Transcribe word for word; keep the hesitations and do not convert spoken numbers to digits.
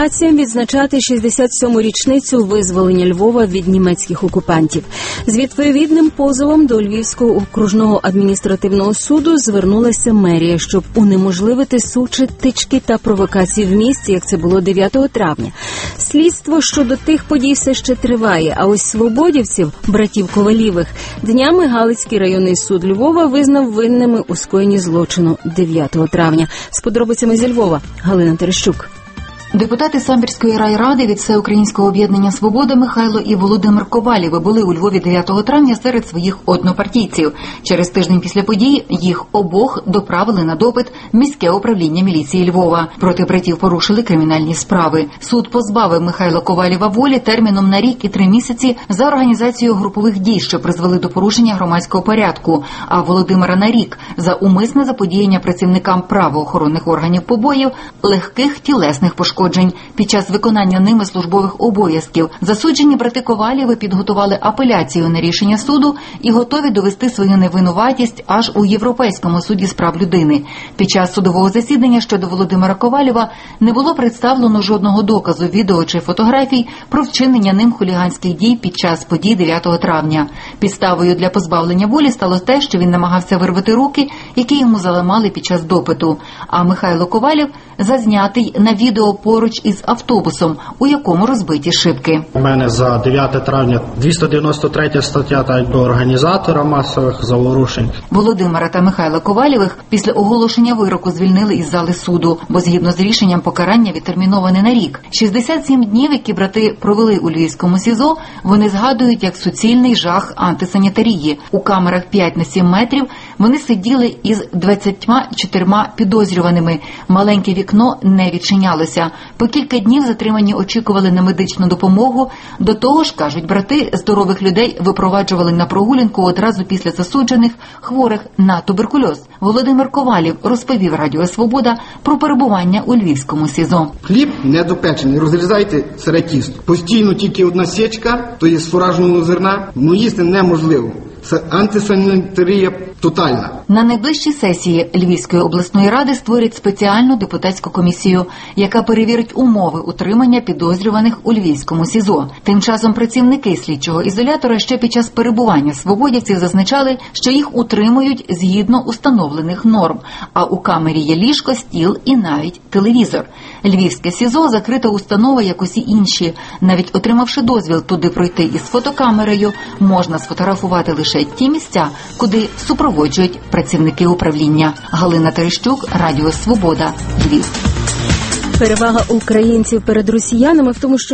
організаціям відзначати шістдесят сьому річницю визволення Львова від німецьких окупантів. З відповідним позовом до Львівського окружного адміністративного суду звернулася мерія, щоб унеможливити сучі, тички та провокації в місті, як це було дев'ятого травня. Слідство щодо тих подій все ще триває, а ось свободівців, братів Ковалівих, днями Галицький районний суд Львова визнав винними у скоєнні злочину дев'ятого травня. З подробицями зі Львова Галина Терещук. Депутати Самбірської райради від Всеукраїнського об'єднання «Свобода» Михайло і Володимир Ковалєви були у Львові дев'ятого травня серед своїх однопартійців. Через тиждень після подій їх обох доправили на допит в міське управління міліції Львова. Проти братів порушили кримінальні справи. Суд позбавив Михайла Ковалєва волі терміном на рік і три місяці за організацію групових дій, що призвели до порушення громадського порядку, а Володимира на рік за умисне заподіяння працівникам правоохоронних органів побоїв легких тілесних пошкоджень під час виконання ними службових обов'язків. Засуджені брати Ковалєви підготували апеляцію на рішення суду і готові довести свою невинуватість аж у Європейському суді з прав людини. Під час судового засідання щодо Володимира Ковалєва не було представлено жодного доказу, відео чи фотографій про вчинення ним хуліганських дій під час подій дев'ятого травня. Підставою для позбавлення волі стало те, що він намагався вирвати руки, які йому заламали під час допиту. А Михайло Ковалєв зазнятий на відео поруч із автобусом, у якому розбиті шибки. У мене за дев'яте травня двісті дев'яносто третя стаття так до організатора масових заворушень. Володимира та Михайла Ковалєвих після оголошення вироку звільнили із зали суду, бо згідно з рішенням покарання відтерміноване на рік. шістдесят сім днів, які брати провели у Львівському СІЗО, вони згадують як суцільний жах антисанітарії. У камерах п'ять на сім метрів вони сиділи із двадцятьма чотирма підозрюваними. Маленьке вікно не відчинялося. По кілька днів затримані очікували на медичну допомогу. До того ж, кажуть брати, здорових людей випроваджували на прогулянку одразу після засуджених, хворих на туберкульоз. Володимир Ковалєв розповів Радіо Свобода про перебування у Львівському СІЗО. Хліб недопечений, розрізайте сире тісто. Постійно тільки одна січка, то є з фуражного зерна, ну їсти неможливо. Антисанітарія тотальна. На найближчій сесії Львівської обласної ради створять спеціальну депутатську комісію, яка перевірить умови утримання підозрюваних у Львівському СІЗО. Тим часом працівники слідчого ізолятора ще під час перебування свободівців зазначали, що їх утримують згідно установлених норм, а у камері є ліжко, стіл і навіть телевізор. Львівське СІЗО – закрита установа, як усі інші. Навіть отримавши дозвіл туди пройти із фотокамерою, можна сфотографувати лише ті місця, куди супроводжують працівники управління. Галина Терещук, Радіо Свобода, Львів. Перевага українців перед росіянами в тому, що